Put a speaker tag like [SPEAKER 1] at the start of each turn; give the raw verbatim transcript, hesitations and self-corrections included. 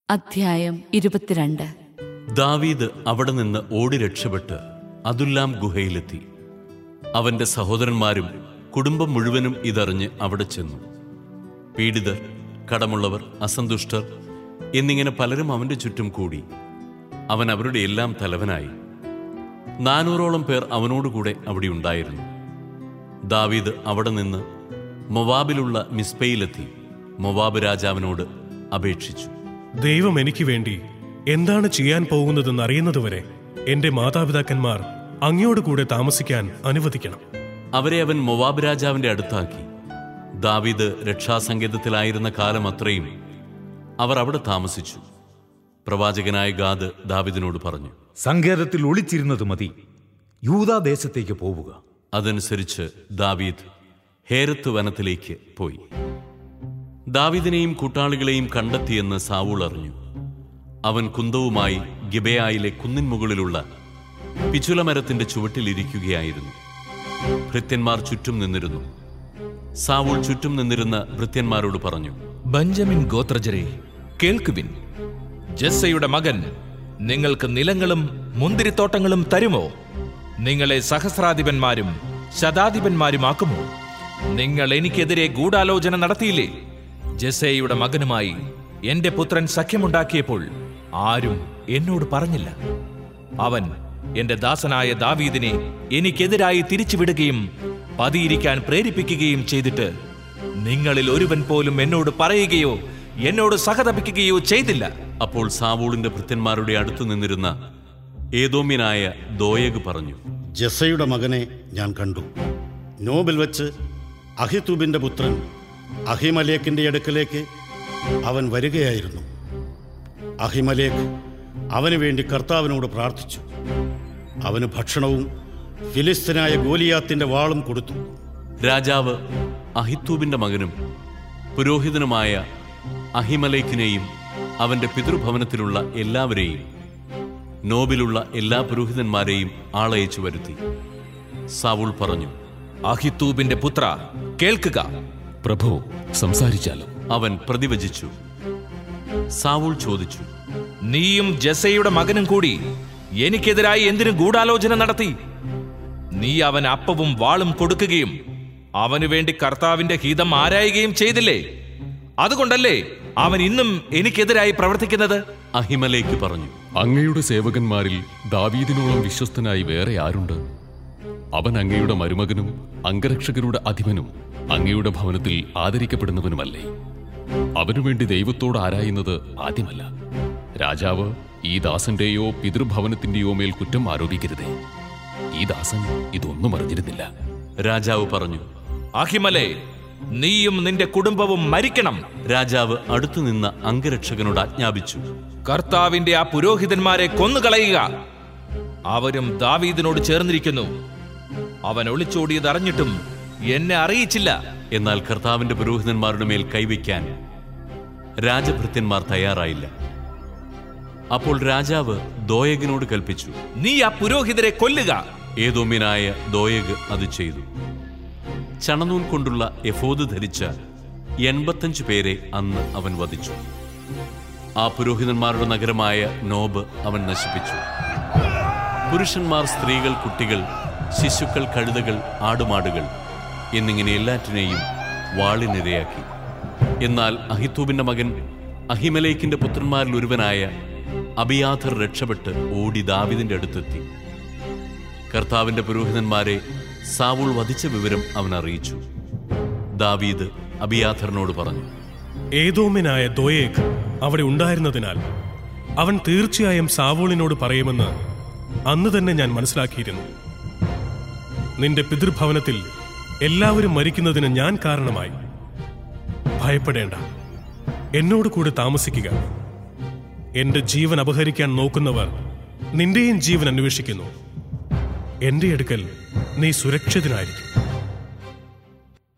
[SPEAKER 1] അധ്യായം ഇരുപത്തിരണ്ട്.
[SPEAKER 2] ദാവീദ് അവിടെ നിന്ന് ഓടി രക്ഷപ്പെട്ട് അദുല്ലാം ഗുഹയിലെത്തി. അവന്റെ സഹോദരന്മാരും കുടുംബം മുഴുവനും ഇതറിഞ്ഞ് അവിടെ ചെന്നു. പീഡിതർ, കടമുള്ളവർ, അസന്തുഷ്ടർ എന്നിങ്ങനെ പലരും അവന്റെ ചുറ്റും കൂടി. അവൻ അവരുടെ എല്ലാം തലവനായി. നാനൂറോളം പേർ അവനോടുകൂടെ അവിടെ ഉണ്ടായിരുന്നു. ദാവീദ് അവിടെ നിന്ന് മൊവാബിലുള്ള മിസ്പയിലെത്തി മൊവാബ് രാജാവിനോട് അപേക്ഷിച്ചു.
[SPEAKER 3] ദൈവം എനിക്ക് വേണ്ടി എന്താണ് ചെയ്യാൻ പോകുന്നതെന്ന് അറിയുന്നതുവരെ എന്റെ മാതാപിതാക്കന്മാർ അങ്ങയോട് കൂടെ താമസിക്കാൻ അനുവദിക്കണം.
[SPEAKER 2] അവരെ അവൻ മൊവാബ് രാജാവിന്റെ അടുത്താക്കി. ദാവീദ് രക്ഷാസങ്കേതത്തിലായിരുന്ന കാലം അത്രയും അവർ അവിടെ താമസിച്ചു. പ്രവാചകനായ ഗാദ് ദാവീദിനോട് പറഞ്ഞു,
[SPEAKER 4] സങ്കേതത്തിൽ ഒളിച്ചിരുന്നത് മതി, യൂദാദേശത്തേക്ക് പോവുക.
[SPEAKER 2] അതനുസരിച്ച് ദാവീദ് ഹേരത്ത് വനത്തിലേക്ക് പോയി. ദാവീദിനെയും കൂട്ടാളികളെയും കണ്ടെത്തിയെന്ന് സാവൂൾ അറിഞ്ഞു. അവൻ കുന്തവുമായി ഗിബെയായിലെ കുന്നിൻ മുകളിലുള്ള പിച്ചുലമരത്തിന്റെ ചുവട്ടിലിരിക്കുകയായിരുന്നു. ഭൃത്യന്മാർ ചുറ്റും നിന്നിരുന്നു. സാവൂൾ ചുറ്റും നിന്നിരുന്ന ഭൃത്യന്മാരോട് പറഞ്ഞു,
[SPEAKER 5] ബെഞ്ചമിൻ ഗോത്രജരെ, കേൾക്കുവിൻ. ജസ്സയുടെ മകൻ നിങ്ങൾക്ക് നിലങ്ങളും മുന്തിരിത്തോട്ടങ്ങളും തരുമോ? നിങ്ങളെ സഹസ്രാധിപന്മാരും ശതാധിപന്മാരുമാക്കുമോ? നിങ്ങൾ എനിക്കെതിരെ ഗൂഢാലോചന നടത്തിയില്ലേ? ജസ്സയുടെ മകനുമായി എന്റെ പുത്രൻ സഖ്യമുണ്ടാക്കിയപ്പോൾ ആരും എന്നോട് പറഞ്ഞില്ല. അവൻ എന്റെ ദാസനായ ദാവീദിനെ എനിക്കെതിരായി തിരിച്ചുവിടുകയും പതിയിരിക്കാൻ പ്രേരിപ്പിക്കുകയും ചെയ്തിട്ട് നിങ്ങളിൽ ഒരുവൻ പോലും എന്നോട് പറയുകയോ എന്നോട് സഹതപിക്കുകയോ ചെയ്തില്ല.
[SPEAKER 2] അപ്പോൾ സാവൂളിന്റെ ഭൃത്യന്മാരുടെ അടുത്തു നിന്നിരുന്ന ഏദോമ്യനായ ദോയഗ് പറഞ്ഞു,
[SPEAKER 6] ജസ്സയുടെ മകനെ ഞാൻ കണ്ടു. നോബിൽ വെച്ച് അഹിത്തൂബിന്റെ പുത്രൻ അഹിമലേക്കിന്റെ അടുക്കലേക്ക് അവൻ വരികയായിരുന്നു. അഹിമലേക്ക് അവന് വേണ്ടി കർത്താവിനോട് പ്രാർത്ഥിച്ചു. അവന് ഭക്ഷണവും ഫിലിസ്തീനായ ഗോലിയാത്തിന്റെ വാളും കൊടുത്തു.
[SPEAKER 2] രാജാവ് അഹിത്തൂബിന്റെ മകനും പുരോഹിതനുമായ അഹിമലേക്കിനെയും അവന്റെ പിതൃഭവനത്തിലുള്ള എല്ലാവരെയും നോബിലുള്ള എല്ലാ പുരോഹിതന്മാരെയും ആളയച്ചു വരുത്തി. സാവൂൾ പറഞ്ഞു,
[SPEAKER 5] അഹിത്തൂബിന്റെ പുത്ര, കേൾക്കുക.
[SPEAKER 7] പ്രഭു, സംസാരിച്ചാലും.
[SPEAKER 2] അവൻ പ്രതിവചിച്ചു. സാവൂൾ ചോദിച്ചു,
[SPEAKER 5] നീയും ജസ്സയുടെ മകനും കൂടി എനിക്കെതിരായി എന്തിനു ഗൂഢാലോചന നടത്തി? നീ അവൻ അപ്പവും വാളും കൊടുക്കുകയും അവനു വേണ്ടി കർത്താവിന്റെ ഹിതം ആരായുകയും ചെയ്തില്ലേ? അതുകൊണ്ടല്ലേ അവൻ ഇന്നും എനിക്കെതിരായി പ്രവർത്തിക്കുന്നത്?
[SPEAKER 2] അഹിമലേക്ക് പറഞ്ഞു,
[SPEAKER 7] അങ്ങയുടെ സേവകന്മാരിൽ ദാവീദിനോളം വിശ്വസ്തനായി വേറെ ആരുണ്ട്? അവൻ അങ്ങയുടെ മരുമകനും അംഗരക്ഷകരുടെ അധിപനും അങ്ങയുടെ ഭവനത്തിൽ ആദരിക്കപ്പെടുന്നവനുമല്ലേ? അവനുവേണ്ടി ദൈവത്തോട് ആരായുന്നത് ആദ്യമല്ല. രാജാവ് ഈ ദാസന്റെയോ പിതൃഭവനത്തിന്റെയോ മേൽ കുറ്റം ആരോപിക്കരുതേ. ഈ ദാസൻ ഇതൊന്നും അറിഞ്ഞിരുന്നില്ല.
[SPEAKER 2] രാജാവ് പറഞ്ഞു,
[SPEAKER 5] അഹിമലേ, നീയും നിന്റെ കുടുംബവും മരിക്കണം.
[SPEAKER 2] രാജാവ് അടുത്തുനിന്ന അംഗരക്ഷകനോട് ആജ്ഞാപിച്ചു,
[SPEAKER 5] കർത്താവിന്റെ ആ പുരോഹിതന്മാരെ കൊന്നുകളയുക. അവരും ദാവീദിനോട് ചേർന്നിരിക്കുന്നു. അവൻ ഒളിച്ചോടിയത് അറിഞ്ഞിട്ടും എന്നെ അറിയിച്ചില്ല.
[SPEAKER 2] എന്നാൽ കർത്താവിന്റെ പുരോഹിതന്മാരുടെ മേൽ കൈവയ്ക്കാൻ രാജഭൃത്യന്മാർ തയ്യാറായില്ല. അപ്പോൾ രാജാവ് ദോയഗിനോട് കൽപ്പിച്ചു,
[SPEAKER 5] നീ ആ പുരോഹിതരെ കൊല്ലുക.
[SPEAKER 2] ഏദോമ്യനായ ദോയഗ് അത് ചെയ്തു. ചണനൂൽ കൊണ്ടുള്ള എഫോദ് ധരിച്ച എൺപത്തഞ്ചു പേരെ അന്ന് അവൻ വധിച്ചു. ആ പുരോഹിതന്മാരുടെ നഗരമായ നോബ് അവൻ നശിപ്പിച്ചു. പുരുഷന്മാർ, സ്ത്രീകൾ, കുട്ടികൾ, ശിശുക്കൾ, കഴുതകൾ, ആടുമാടുകൾ എന്നിങ്ങനെ എല്ലാറ്റിനെയും വാളിനിരയാക്കി. എന്നാൽ അഹിത്തൂബിന്റെ മകൻ അഹിമലേക്കിന്റെ പുത്രന്മാരിൽ ഒരുവനായ അബിയാഥർ രക്ഷപ്പെട്ട് ഓടി ദാവീദിന്റെ അടുത്തെത്തി. കർത്താവിന്റെ പുരോഹിതന്മാരെ സാവൂൾ വധിച്ച വിവരം അവൻ അറിയിച്ചു. ദാവീദ് അബിയാഥറിനോട് പറഞ്ഞു,
[SPEAKER 3] ഏദോമ്യനായ ദോയേഗ് അവിടെ ഉണ്ടായിരുന്നതിനാൽ അവൻ തീർച്ചയായും സാവൂളിനോട് പറയുമെന്ന് അന്ന് തന്നെ ഞാൻ മനസ്സിലാക്കിയിരുന്നു. നിന്റെ പിതൃഭവനത്തിൽ എല്ലാവരും മരിക്കുന്നതിന് ഞാൻ കാരണമായി. ഭയപ്പെടേണ്ട, എന്നോട് കൂടെ താമസിക്കുക. എന്റെ ജീവൻ അപഹരിക്കാൻ നോക്കുന്നവർ നിന്റെയും ജീവൻ അന്വേഷിക്കുന്നു. എന്റെ അടുക്കൽ നീ സുരക്ഷിതനായിരിക്കും.